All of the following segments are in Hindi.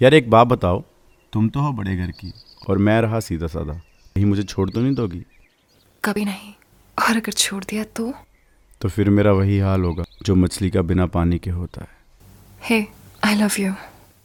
यार एक बात बताओ, तुम तो हो बड़े घर की और मैं रहा सीधा साधा, कहीं मुझे छोड़ तो नहीं दोगी? कभी नहीं। और अगर छोड़ दिया तो फिर मेरा वही हाल होगा जो मछली का बिना पानी के होता है। Hey, I love you.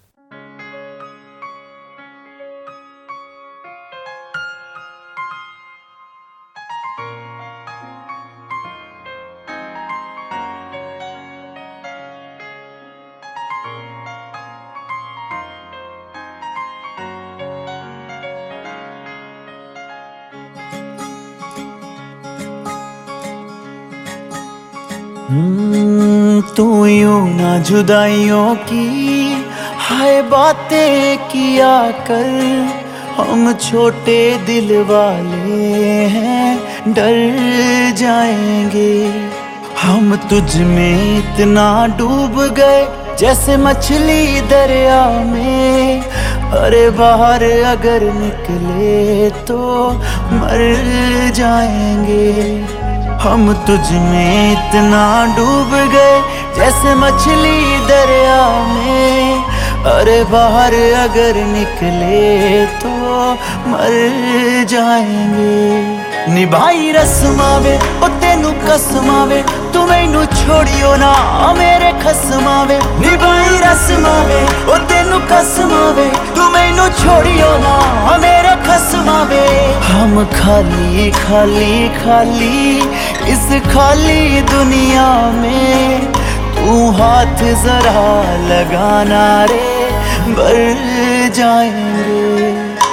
तू यूं ना जुदाइयों की हाय बातें किया कर, हम छोटे दिल वाले हैं डर जाएंगे। हम तुझ में इतना डूब गए जैसे मछली दरिया में, अरे बाहर अगर निकले तो मर जाएंगे। हम तुझ में इतना डूब गए जैसे मछली दरिया में, अरे बाहर अगर निकले तो मर जाएंगे। निभाई रस्मावे ओ तेनू कसमावे, तू मैनू छोड़ियो ना मेरे खसमावे। निभाई रस्मावे ओ तेनू कसमावे, तू मैनू छोड़ियो ना मेरे खसमावे। हम खाली खाली खाली इस खाली दुनिया में, तू हाथ जरा लगाना रे भर जाएंगे।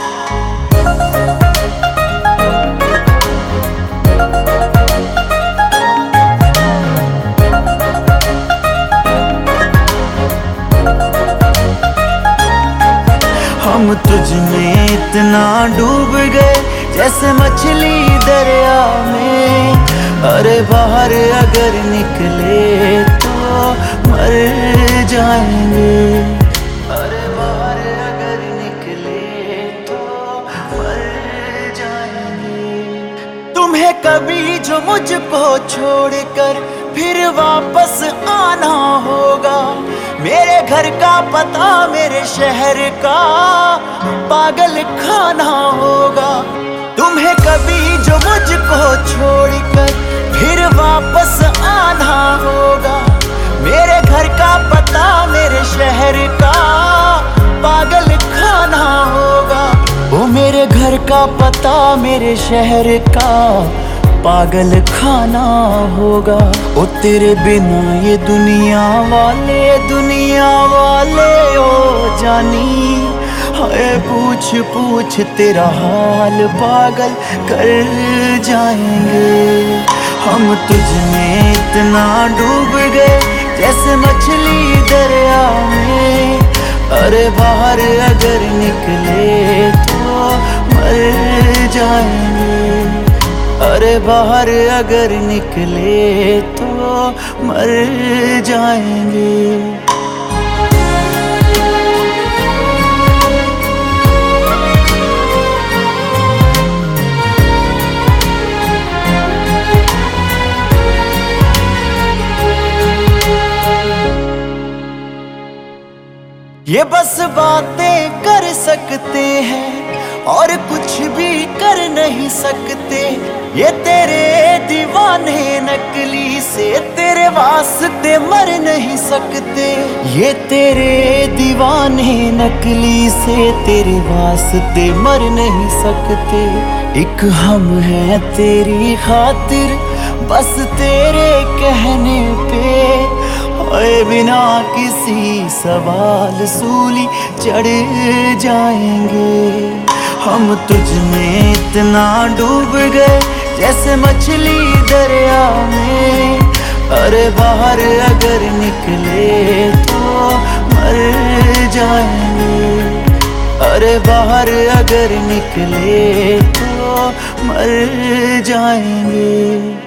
हम तुझ में इतना डूब गए जैसे मछली दरिया में, अरे बाहर अगर निकले तो मर जाएंगे। अरे बाहर अगर निकले तो मर जाएंगे। तुम्हें कभी जो मुझको छोड़कर फिर वापस आना होगा, मेरे घर का पता मेरे शहर का पागल खाना होगा। तुम्हें कभी जो मुझको छोड़कर फिर वापस आना होगा, मेरे घर का पता मेरे शहर का पागल खाना होगा। वो मेरे घर का पता मेरे शहर का पागल खाना होगा। ओ तेरे बिना ये दुनिया वाले ओ जानी, हाय पूछ पूछ तेरा हाल पागल कर जाएंगे। हम तुझ में इतना डूब गए जैसे मछली दरिया में, अरे बाहर अगर निकले तो मर जाएंगे। अरे बाहर अगर निकले तो मर जाएंगे। ये बस बातें कर सकते हैं और कुछ भी कर नहीं सकते। ये तेरे दीवाने नकली से तेरे वास्ते मर नहीं सकते। ये तेरे दीवाने नकली से तेरे वास्ते मर नहीं सकते। एक हम हैं तेरी खातिर बस तेरे कहने पे, ओए बिना किसी सवाल सूली चढ़ जाएंगे। हम तुझ में इतना डूब गए जैसे मछली दरिया में, अरे बाहर अगर निकले तो मर जाएंगे। अरे बाहर अगर निकले तो मर जाएंगे।